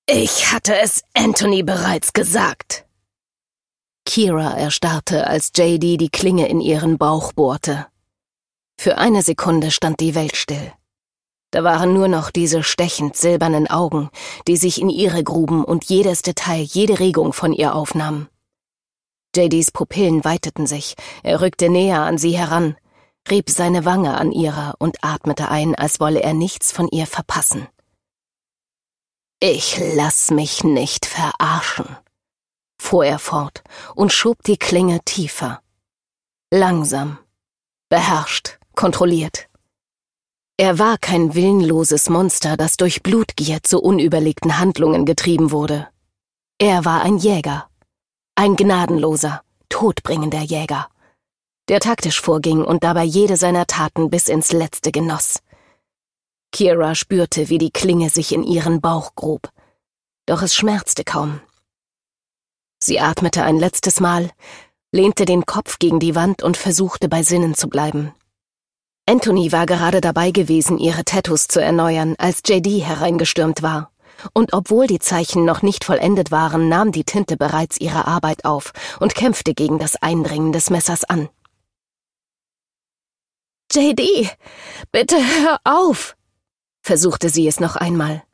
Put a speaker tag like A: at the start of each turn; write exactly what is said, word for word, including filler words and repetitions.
A: Ich hatte es Anthony bereits gesagt. Kira erstarrte, als J D die Klinge in ihren Bauch bohrte. Für eine Sekunde stand die Welt still. Da waren nur noch diese stechend silbernen Augen, die sich in ihre gruben und jedes Detail, jede Regung von ihr aufnahmen. J Ds Pupillen weiteten sich, er rückte näher an sie heran, rieb seine Wange an ihrer und atmete ein, als wolle er nichts von ihr verpassen. »Ich lass mich nicht verarschen«, fuhr er fort und schob die Klinge tiefer. Langsam, beherrscht, kontrolliert. Er war kein willenloses Monster, das durch Blutgier zu unüberlegten Handlungen getrieben wurde. Er war ein Jäger, ein gnadenloser, todbringender Jäger, der taktisch vorging und dabei jede seiner Taten bis ins Letzte genoss. Kira spürte, wie die Klinge sich in ihren Bauch grub, doch es schmerzte kaum. Sie atmete ein letztes Mal, lehnte den Kopf gegen die Wand und versuchte bei Sinnen zu bleiben. Anthony war gerade dabei gewesen, ihre Tattoos zu erneuern, als J D hereingestürmt war. Und obwohl die Zeichen noch nicht vollendet waren, nahm die Tinte bereits ihre Arbeit auf und kämpfte gegen das Eindringen des Messers an. »J D, bitte hör auf«, versuchte sie es noch einmal.